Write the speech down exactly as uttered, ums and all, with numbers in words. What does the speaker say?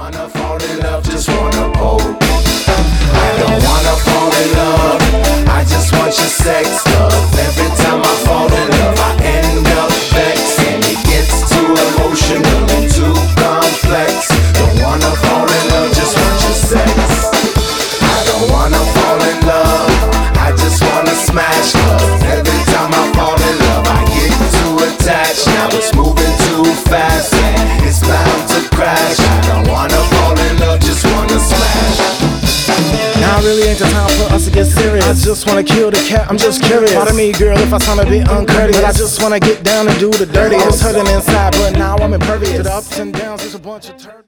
wanna fall in love, just wanna pose. I don't wanna fall in love, I just want your sex love. Every time I fall in love, I end up vexed, and it gets too emotional and too complex. Don't wanna fall in love, just want your sex. I don't wanna fall in love, I just wanna smash love. Every time I fall in love, I get too attached. Now it's moving too fast and it's bound to crash. I don't wanna fall in love, just wanna smash. Now really ain't the time for us to get serious. I just wanna kill the cat, I'm just curious. Pardon me, girl, if I sound a bit uncourteous, but I just wanna get down and do the dirty. It's hurting inside, but now I'm impervious to the ups and downs, it's a bunch of turds.